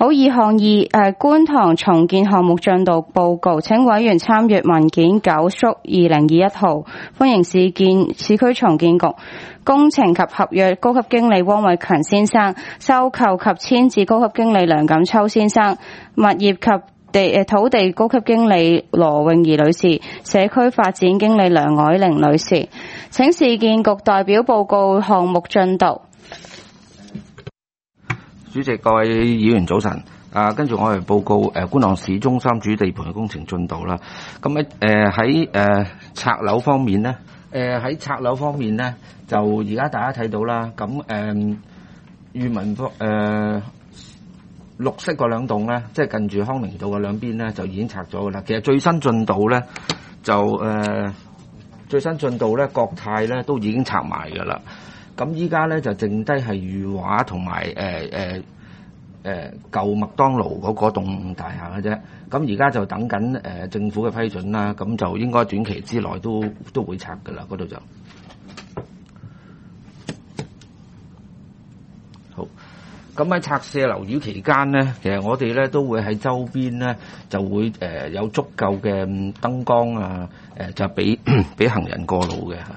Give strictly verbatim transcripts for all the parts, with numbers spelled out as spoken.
好，二項二誒觀塘重建項目進度報告，請委員參閱文件九叔二零二一號，歡迎市建市區重建局工程及合約高級經理汪偉強先生、收購及遷置高級經理梁錦秋先生、物業及地土地高級經理羅詠儀女士、社區發展經理梁藹玲女士，請市建局代表報告項目進度。 主席、各位議員早晨。啊，跟住我嚟報告誒觀塘市中心主地盤嘅工程進度啦。咁喺誒喺誒拆樓方面咧，誒喺拆樓方面咧，就而家大家睇到啦。咁誒裕民坊誒綠色嗰兩棟咧，即係近住康寧道嘅兩邊咧，就已經拆咗噶啦。其實最新進度咧，就誒、呃、最新進度咧，國泰咧都已經拆埋噶啦。咁依家咧就剩低係裕華同埋誒誒誒舊麥當勞嗰嗰棟大廈嘅啫。咁而家就等緊誒、呃、政府嘅批准啦。咁就應該短期之內都都會拆噶啦，嗰度就好。咁喺拆卸樓宇期間咧，其實我哋咧都會喺周邊咧就會誒、呃、有足夠嘅燈光啊，誒、呃、就俾俾行人過路嘅嚇。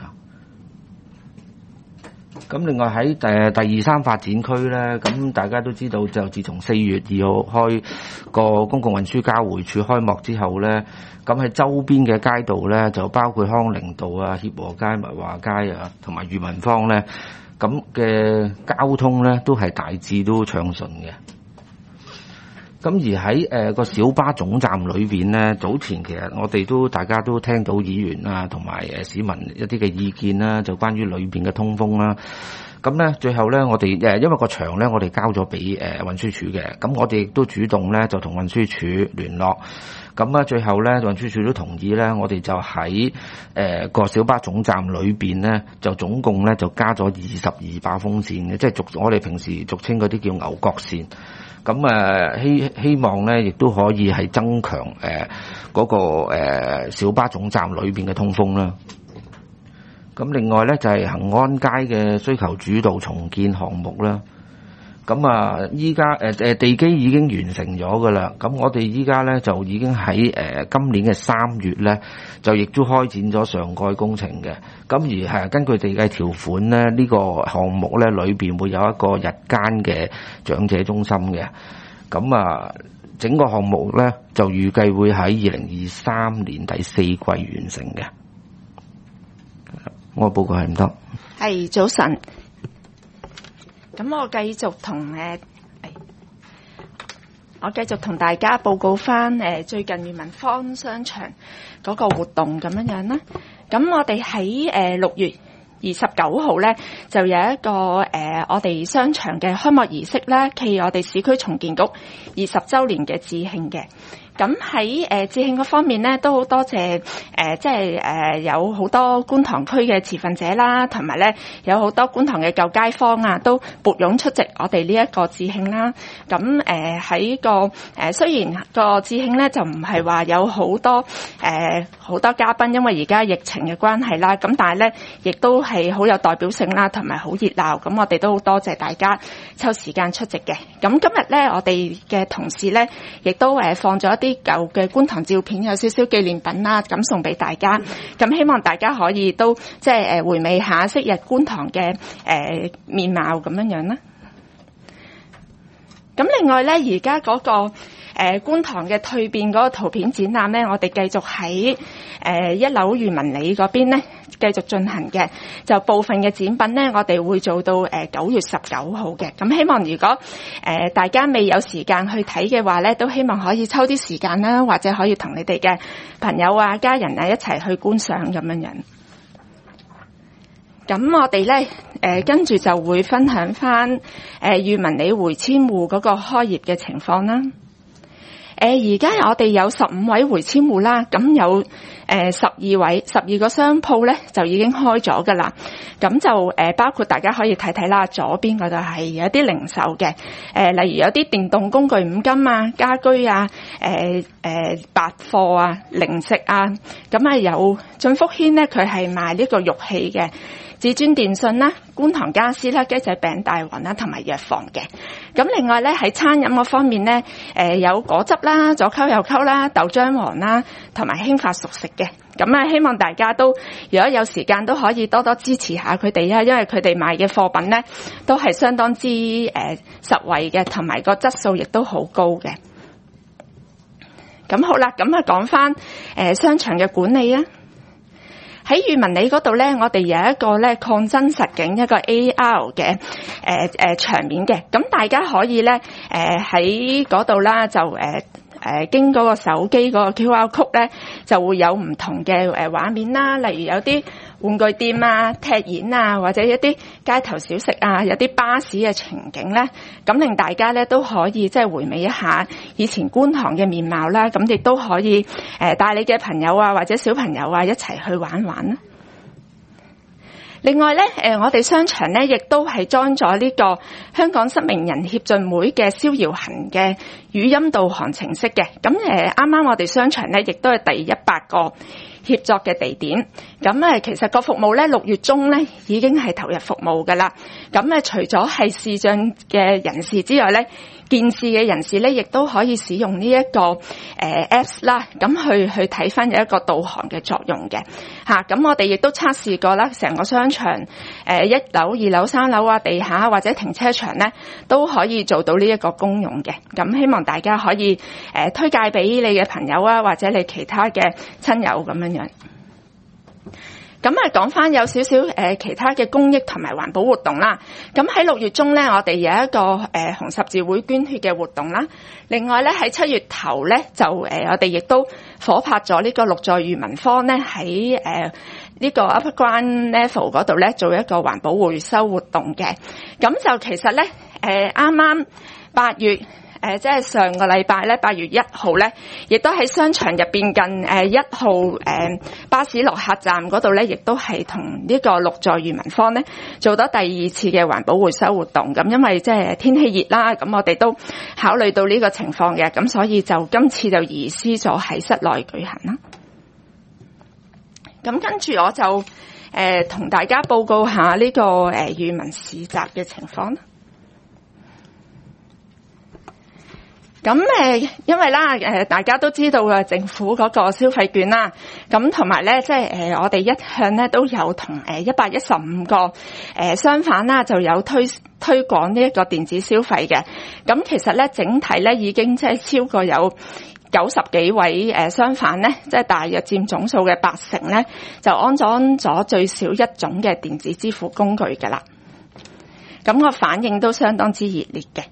咁另外喺誒第二三發展區咧，咁大家都知道，就自從四月二號開個公共運輸交匯處開幕之後咧，咁喺周邊嘅街道咧，就包括康寧道啊、協和街、物華街啊，同埋裕民坊咧，咁嘅交通咧都係大致都暢順嘅。咁而喺誒個小巴總站裏邊咧，早前其實我哋都大家都聽到議員啊同埋誒市民一啲嘅意見啦，就關於裏邊嘅通風啦。咁咧最後咧，我哋誒因為個場咧，我哋交咗俾誒運輸署嘅，咁我哋亦都主動咧就同運輸署聯絡。咁啊最後咧運輸署都同意咧，我哋就喺誒個小巴總站裏邊咧，就總共咧就加咗二十二把風扇嘅，即係俗我哋平時俗稱嗰啲叫牛角扇。咁誒希希望咧，亦都可以係增強誒嗰、呃那個誒、呃、小巴總站裏邊嘅通風啦。咁另外咧就係、是、恆安街嘅需求主導重建項目啦。咁啊，依家誒誒地基已經完成咗噶啦。咁我哋依家咧就已經喺誒、呃、今年嘅三月咧，就亦都開展咗上蓋工程嘅。咁而係根據地契條款咧，呢、這個項目咧裏邊會有一個日間嘅長者中心嘅。咁啊，整個項目咧就預計會喺二零二三年第四季完成嘅。我報告係唔得。 係早晨。咁我繼續同誒，我繼續同大家報告翻誒最近裕民坊商場嗰個活動咁樣樣啦。咁我哋喺誒六月二十九號咧，就有一個誒、呃、我哋商場嘅開幕儀式啦，暨我哋市區重建局二十週年嘅致慶嘅。咁喺誒致慶嗰方面咧，都好多謝誒、呃，即係誒、呃、有好多觀塘區嘅持份者啦，同埋咧有好多觀塘嘅舊街坊啊，都撥冗出席我哋呢一個致慶啦。咁誒喺個誒、呃、雖然個致慶咧就唔係話有好多誒好、呃、多嘉賓，因為而家疫情嘅關係啦。咁但係咧亦都係好有代表性啦，同埋好熱鬧。咁我哋都好多謝大家抽時間出席嘅。咁今日咧，我哋嘅同事咧亦都誒放咗一啲舊嘅觀塘照片，有少少紀念品啦，咁送俾大家。咁希望大家可以都即係誒回味下昔日觀塘嘅誒面貌咁樣樣啦。咁另外咧，而家嗰個誒、呃、觀塘嘅蛻變嗰個圖片展覽咧，我哋繼續喺誒、呃、一樓裕民里嗰邊咧繼續進行嘅。就部分嘅展品咧，我哋會做到誒九月十九號嘅。咁希望如果誒、呃、大家未有時間去睇嘅話咧，都希望可以抽啲時間啦，或者可以同你哋嘅朋友啊、家人啊一齊去觀賞咁樣樣。咁我哋咧，誒跟住就會分享翻誒裕民里回遷戶嗰個開業嘅情況啦。誒而家我哋有十五位回遷戶啦，咁有誒十二位十二個商鋪咧就已經開咗噶啦。咁就誒包括大家可以睇睇啦，左邊嗰度係有啲零售嘅，誒例如有啲電動工具五金啊、家居啊、誒誒百貨啊、零食啊，咁啊有進福軒咧，佢係賣呢個玉器嘅。 至尊電訊啦、觀塘家私啦、雞仔餅大王啦，同埋藥房嘅。咁另外咧喺餐飲嗰方面咧，誒、呃、有果汁啦、左溝右溝啦、豆漿王啦，同埋興發熟食嘅。咁啊，希望大家都如果有時間都可以多多支持下佢哋啊，因為佢哋賣嘅貨品咧都係相當之誒、呃、實惠嘅，同埋個質素亦都好高嘅。咁好啦，咁啊講翻誒商場嘅管理啊。喺裕民里嗰度咧，我哋有一個咧擴增實境一個 A R 嘅誒誒場面嘅，咁大家可以咧誒喺嗰度啦，就誒。呃誒、呃、經嗰個手機嗰個 Q R code 咧，就會有唔同嘅誒畫面啦，例如有啲玩具店啊、踢毽啊，或者一啲街頭小食啊，有啲巴士嘅情景咧，咁令大家咧都可以即係回味一下以前觀塘嘅面貌啦，咁亦都可以誒帶你嘅朋友啊或者小朋友啊一齊去玩玩啦。另外咧，誒我哋商場咧亦都係裝咗呢個香港失明人協進會嘅逍遙行嘅語音導航程式嘅。咁誒啱啱我哋商場咧亦都係第一百個協作嘅地點。咁誒其實個服務咧六月中咧已經係投入服務㗎啦。咁誒除咗係視障嘅人士之外咧，健視嘅人士咧，亦都可以使用呢、這、一個誒、呃、Apps 啦，咁去去睇翻有一個導航嘅作用嘅嚇。咁、啊、我哋亦都測試過啦，成個商場誒、呃、一樓、二樓、三樓啊、地下或者停車場咧，都可以做到呢一個功用嘅。咁希望大家可以誒、呃、推介俾你嘅朋友啊，或者你其他嘅親友咁樣樣。咁啊，講翻有少少誒其他嘅公益同埋環保活動啦。咁喺六月中咧，我哋有一個誒紅十字會捐血嘅活動啦。另外咧，喺七月頭咧，就誒我哋亦都夥拍咗呢個綠在裕民坊咧，喺誒呢個 Upper Ground Level 嗰度咧做一個環保回收活動嘅。咁就其實咧，誒啱啱八月。誒即係上個禮拜咧，八月一號咧，亦都喺商場入邊近誒一號誒巴士落客站嗰度咧，亦都係同呢個綠在裕民坊咧做咗第二次嘅環保回收活動。咁因為即係天氣熱啦，咁我哋都考慮到呢個情況嘅，咁所以就今次就移師咗喺室內舉行啦。咁跟住我就誒同大家報告下呢個誒裕民市集嘅情況啦。咁誒，因為啦，誒大家都知道啊，政府嗰個消費券啦，咁同埋咧，即係誒我哋一向咧都有同誒一百一十五個誒商販啦，就有推推廣呢一個電子消費嘅。咁其實咧，整體咧已經即係超過有九十幾位誒商販咧，即係大約佔總數嘅八成咧，就安裝咗最少一種嘅電子支付工具㗎啦。咁個反應都相當之熱烈嘅。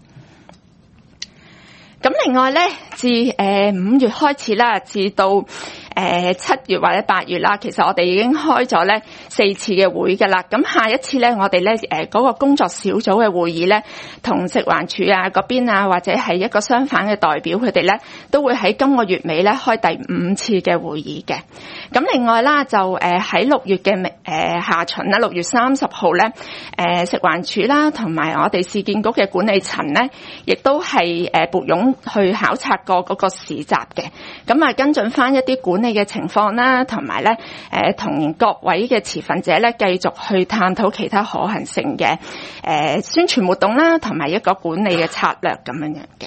咁另外咧，自誒五月開始啦，至到誒七月或者八月啦，其實我哋已經開咗咧四次嘅會㗎啦。咁下一次咧，我哋咧誒嗰個工作小組嘅會議咧，同食環署啊嗰邊啊，或者係一個商販嘅代表，佢哋咧都會喺今個月尾咧開第五次嘅會議嘅。咁另外啦，就誒喺六月嘅誒下旬啦，六月三十號咧，誒食環署啦，同埋我哋市建局嘅管理層咧，亦都係誒撥冗去考察過嗰個市集嘅。咁啊，跟進翻一啲管理嘅情況啦，同埋咧誒同各位嘅持份者咧，繼續去探討其他可行性嘅誒宣傳活動啦，同埋一個管理嘅策略咁樣樣嘅。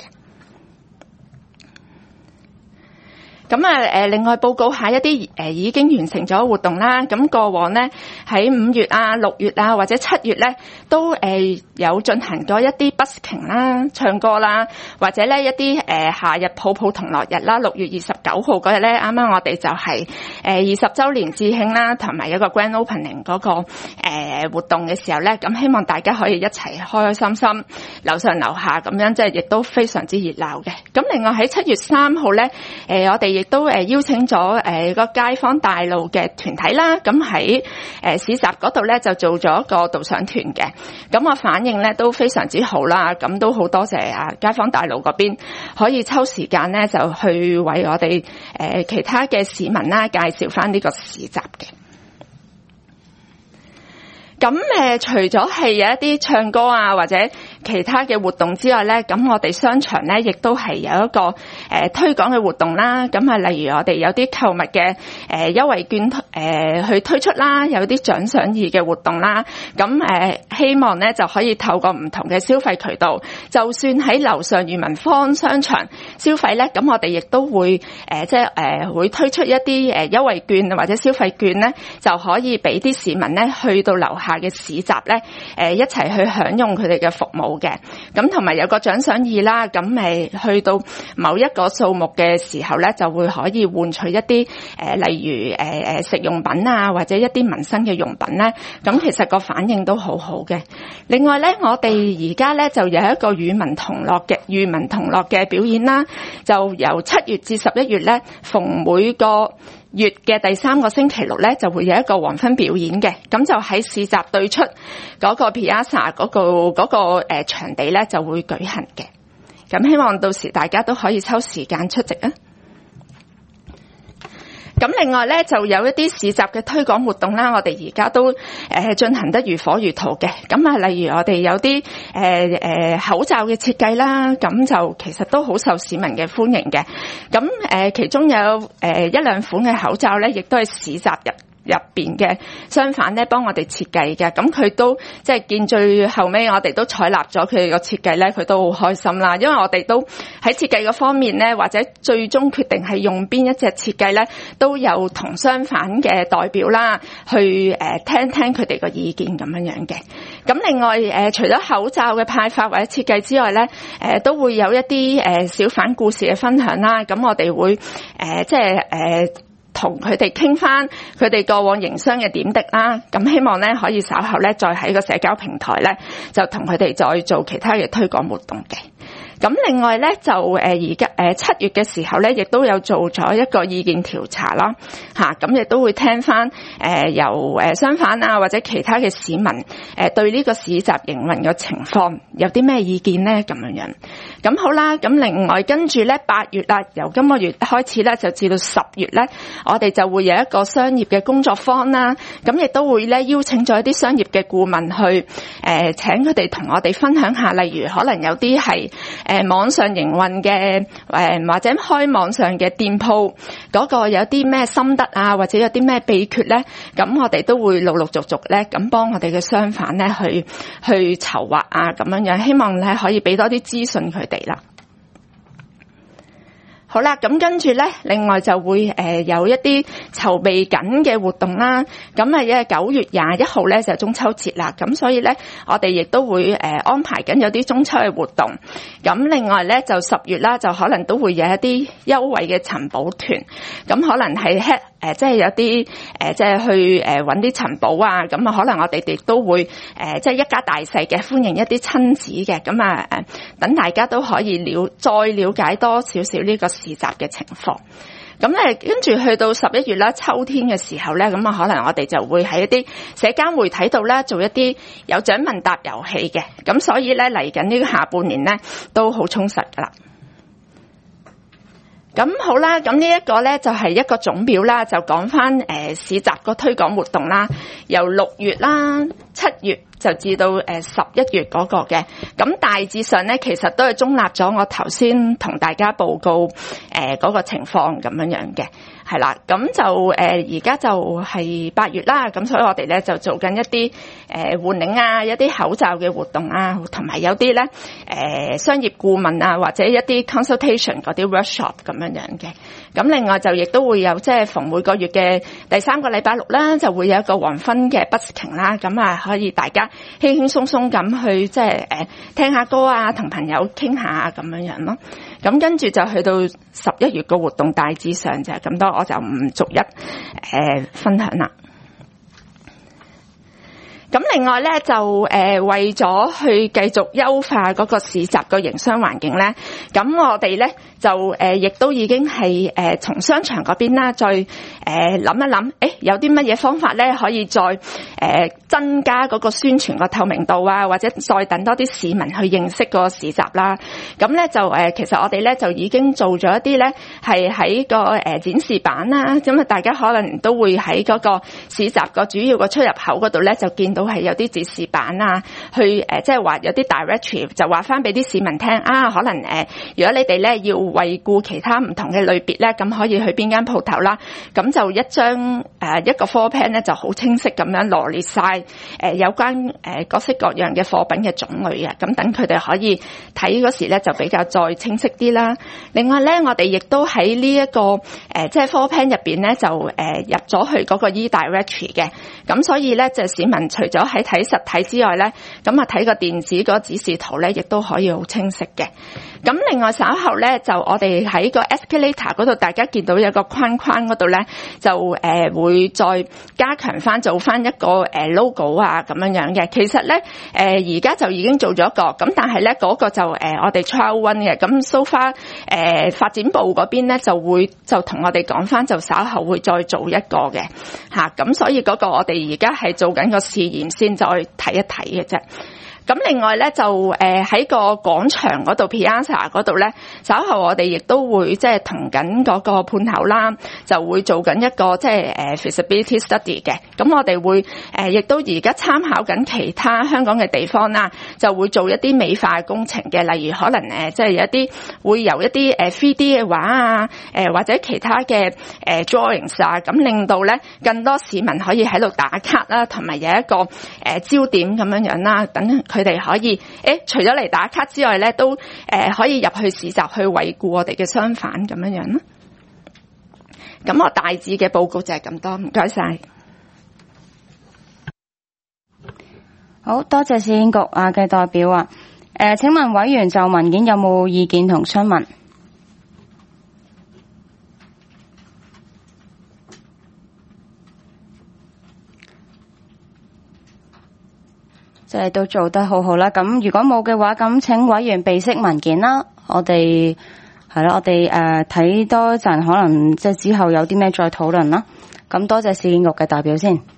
咁啊，誒，另外報告下一啲誒已經完成咗活動啦。咁過往咧喺五月啊、六月啊或者七月咧，都誒有進行過一啲 busking 啦、唱歌啦，或者咧一啲誒夏日抱抱同樂日啦。六月二十九號嗰日咧，啱啱我哋就係誒二十週年致慶啦，同埋一個 grand opening 嗰個誒活動嘅時候咧，咁希望大家可以一齊開開心心樓上樓下咁樣，即係亦都非常之熱鬧嘅。咁另外喺七月三號咧，誒我哋亦都誒邀請咗誒個街坊帶路嘅團體啦，咁喺誒市集嗰度咧就做咗一個導賞團嘅，咁我反應咧都非常之好啦，咁都好多謝啊街坊帶路嗰邊可以抽時間咧就去為我哋誒其他嘅市民啦介紹翻呢個市集嘅。咁咁誒、呃，除咗係有一啲唱歌啊或者其他嘅活動之外咧，咁我哋商場咧亦都係有一個誒、呃、推廣嘅活動啦。咁啊，例如我哋有啲購物嘅誒優惠券誒、呃、去推出啦，有啲獎賞義嘅活動啦。咁誒、呃、希望咧就可以透過唔同嘅消費渠道，就算喺樓上裕民坊商場消費咧，咁我哋亦都會誒、呃、即係誒、呃、會推出一啲誒優惠券或者消費券咧，就可以俾啲市民咧去到樓下嘅市集咧，誒、呃、一齊去享用佢哋嘅服務嘅。咁同埋有個獎賞義啦，咁誒去到某一個數目嘅時候咧，就會可以換取一啲誒、呃、例如誒誒、呃、食用品啊，或者一啲民生嘅用品咧。咁其實個反應都好好嘅。另外咧，我哋而家咧就有一個與民同樂嘅與民同樂嘅表演啦，就由七月至十一月咧，逢每個月嘅第三個星期六咧，就會有一個黃昏表演嘅。咁就喺市集對出嗰個 Piazza 嗰個嗰個誒場地咧就會舉行嘅。咁希望到時大家都可以抽時間出席啊！咁另外咧就有一啲市集嘅推廣活動啦，我哋而家都誒進行得如火如荼嘅。咁啊，例如我哋有啲誒誒口罩嘅設計啦，咁就其實都好受市民嘅歡迎嘅。咁誒其中有誒一兩款嘅口罩咧，亦都係市集入入邊嘅商販咧幫我哋設計嘅。咁佢都即係見最後尾我哋都採納咗佢哋個設計咧，佢都好開心啦。因為我哋都喺設計嗰方面咧，或者最終決定係用邊一隻設計咧，都有同商販嘅代表啦，去誒、呃、聽聽佢哋個意見咁樣樣嘅。咁另外誒、呃、除咗口罩嘅派發或者設計之外咧，誒、呃、都會有一啲誒、呃、小販故事嘅分享啦。咁我哋會誒、呃、即係誒。呃同佢哋傾翻佢哋過往營商嘅點滴啦，咁希望咧可以稍後咧再喺個社交平台咧就同佢哋再做其他嘅推廣活動嘅。咁另外咧就誒而家誒七月嘅時候咧，亦都有做咗一個意見調查啦，嚇咁亦都會聽翻誒、呃、由誒商販啊或者其他嘅市民誒、呃、對呢個市集營運嘅情況有啲咩意見咧咁樣樣。咁好啦，咁另外跟住咧八月啦，由今個月開始咧就至到十月咧，我哋就會有一個商業嘅工作坊啦。咁亦都會咧邀請咗一啲商業嘅顧問去誒、呃、請佢哋同我哋分享下，例如可能有啲係誒網上營運嘅誒或者開網上嘅店鋪嗰個有啲咩心得啊，或者有啲咩秘訣咧，咁我哋都會陸陸續續咧咁幫我哋嘅商販咧去去籌劃啊咁樣樣，希望咧可以俾多啲資訊佢哋啦。好啦，咁跟住咧，另外就會誒、呃、有一啲籌備緊嘅活動啦。咁啊，因為九月廿一號咧就係中秋節啦，咁所以咧我哋亦都會誒、呃、安排緊有啲中秋嘅活動。咁另外咧就十月啦，就可能都會有一啲優惠嘅尋寶團。咁可能係 head 誒，即係有啲誒，即係去誒揾啲尋寶啊。咁啊，可能我哋亦都會誒，即係一家大細嘅歡迎一啲親子嘅。咁啊誒，等大家都可以了再了解多少少呢個市集嘅情況。咁咧，跟住去到十一月啦，秋天嘅時候咧，咁啊，可能我哋就會喺一啲社交媒體度咧做一啲有獎問答遊戲嘅。咁所以咧嚟緊呢個下半年咧都好充實噶啦。咁好啦，咁呢一個咧就係一個總表啦，就講翻誒市集個推廣活動啦，由六月啦、七月就至到誒十一月嗰個嘅。咁大致上咧，其實都係中立咗我頭先同大家報告誒嗰個情況咁樣樣嘅。係啦，咁就誒而家就係八月啦，咁所以我哋咧就做緊一啲誒換領啊，一啲口罩嘅活動啊，同埋有啲咧誒商業顧問啊，或者一啲 consultation 嗰啲 workshop 咁樣樣嘅。咁另外就亦都會有即係逢每個月嘅第三個禮拜六啦，就會有一個黃昏嘅 busking 啦，咁啊可以大家輕輕鬆鬆咁去即係誒聽下歌啊，同朋友傾下咁樣樣咯。咁跟住就去到十一月個活動大致上就係咁多，我就唔逐一誒、呃、分享啦。咁另外咧就誒、呃、為咗去繼續優化嗰個市集個營商環境咧，咁我哋咧就誒亦、呃、都已經係誒從商場嗰邊啦，再誒諗一諗，誒有啲乜嘢方法咧可以再誒、呃、增加嗰個宣傳個透明度啊，或者再等多啲市民去認識個市集啦。咁咧就誒、呃、其實我哋咧就已經做咗一啲咧係喺個誒、呃、展示板啦，咁啊大家可能都會喺嗰個市集個主要個出入口嗰度咧就見到到係有啲指示板啊，去誒即係話有啲 directory 就話翻俾啲市民聽啊，可能誒、呃、如果你哋咧要惠顧其他唔同嘅類別咧，咁可以去邊間鋪頭啦。咁就一張誒、呃、一個 floor plan 咧就好清晰咁樣羅列晒誒、呃、有關誒、呃、各式各樣嘅貨品嘅種類嘅，咁等佢哋可以睇嗰時咧就比較再清晰啲啦。另外咧，我哋亦都喺呢一個誒即係 floor plan 入邊咧就誒、呃、入咗去嗰個 e-directory 嘅，咁所以咧就市民除咗喺睇實體之外咧，咁啊睇個電子嗰個指示圖咧，亦都可以好清晰嘅。咁另外稍後咧，就我哋喺個 escalator 嗰度，大家見到有個框框嗰度咧，就誒、呃、會再加強翻做翻一個誒 logo 啊咁樣樣嘅。其實咧誒而家就已經做咗一個，咁但係咧嗰個就誒、呃、我哋 trial one 嘅。咁 so far 誒發展部嗰邊咧就會就同我哋講翻，就稍後會再做一個嘅嚇。咁、啊、所以嗰個我哋而家係做緊個試驗先，再睇一睇嘅啫。咁另外咧就誒喺個廣場嗰度 Piazza 嗰度咧，稍後我哋亦都會即係同緊嗰個判頭啦，就會做緊一個即係誒 feasibility study 嘅。咁我哋會誒亦都而家參考緊其他香港嘅地方啦，就會做一啲美化工程嘅，例如可能誒即係有一啲會由一啲誒 three D 嘅畫啊，誒或者其他嘅誒 drawings 啊，咁令到咧更多市民可以喺度打卡啦，同埋有一個誒焦點咁樣樣啦，等佢哋可以，誒，除咗嚟打卡之外咧，都誒、呃、可以入去市集去惠顧我哋嘅商販咁樣樣啦。咁我大致嘅報告就係咁多，唔該晒。 好多謝市建局啊嘅代表啊，誒、呃，請問委員就文件有冇意見同詢問？即係都做得好好啦。咁如果冇嘅話，咁請委員備悉文件啦。我哋係啦，我哋誒睇多陣，可能即係之後有啲咩再討論啦。咁多謝市建局嘅代表先。